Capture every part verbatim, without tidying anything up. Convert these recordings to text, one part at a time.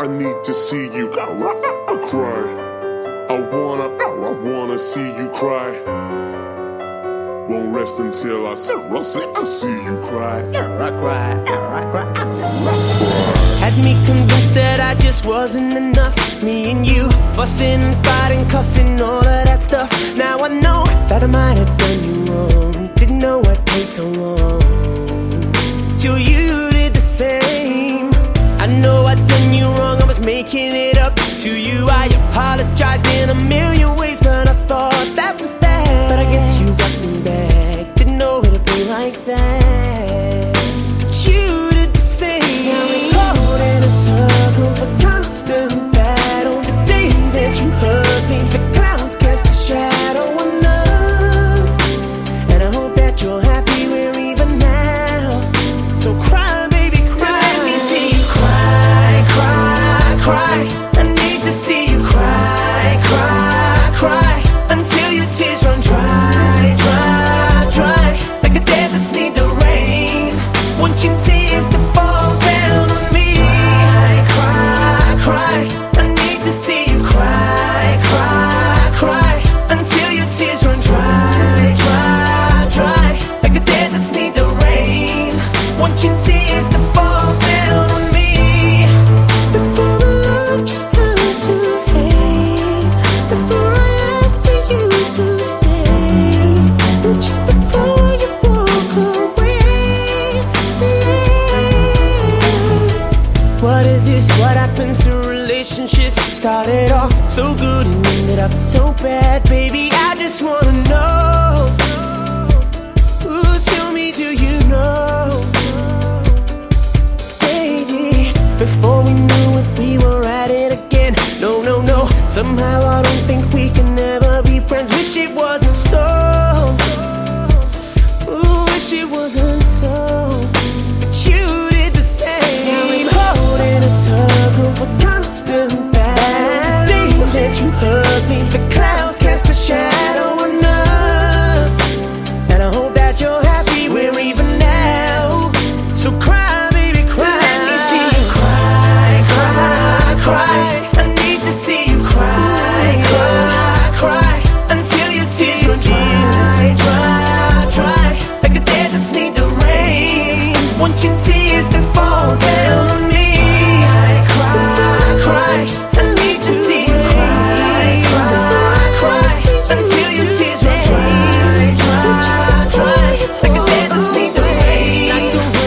I need to see you cry. I wanna, I wanna see you cry. Won't rest until I see, I see you cry. I cry, I cry, had me convinced that I just wasn't enough. Me and you, fussing and fighting, cussing, all of that stuff. Now I know that I might have done you wrong. Didn't know I'd take so long till you did the same. I know I'd done you wrong, I was making it up to you. I apologized in a million ways, but I thought that was bad. But I guess you got me back, didn't know it'd be like that. But you did the same. Now we caught in a circle for constant battle. The day that you hurt me, the clouds cast a shadow on us. And I hope that you're happy we're even now. So cry, baby, cry. Let me see you cry, cry, cry. I need to see you cry, cry, cry, until your tears run dry, dry, dry. Like the deserts need the rain. Want your tears to fall down on me. Cry, cry, cry. I need to see you cry, cry, cry, until your tears run dry, dry, dry. Like the deserts need the rain. Want your tears to fall down on me. Before the love just turns to hate, before I ask for you to stay, and just before you walk away. What is this? What happens to relationships? Started off so good and ended up so bad. Baby, I just wanna know. Ooh, tell me, do you know? Baby, before we knew it, we were at it again. No, no, no, somehow I don't think we can ever be friends. Wish it wasn't so. Ooh, wish it wasn't so. But you did the same. Now we hold in a circle for constant battle. The day that you hurt me, the clouds cast a shadow on us. And I hope that you're happy we're even now. So cry, baby, cry. Let me see you cry, cry, cry. I need to see you cry, cry, cry, until your tears run dry, dry, dry. Like the deserts need the rain. Want your tears to fall down on me. Cry, cry, just I need to see you cry, cry, cry, until your tears run dry, dry, dry. Like the deserts need the rain.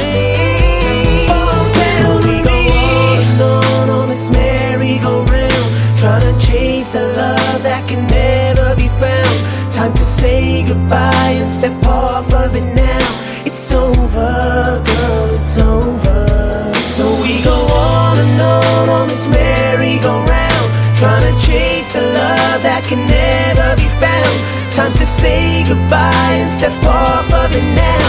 So we go on and on on this merry-go-round, trying to chase a love that can never be found. Time to say goodbye and step off of it now. It's over, girl, it's over. So we go on and on on this merry-go-round, trying to chase a love that can never be found. Time to say goodbye and step off of it now.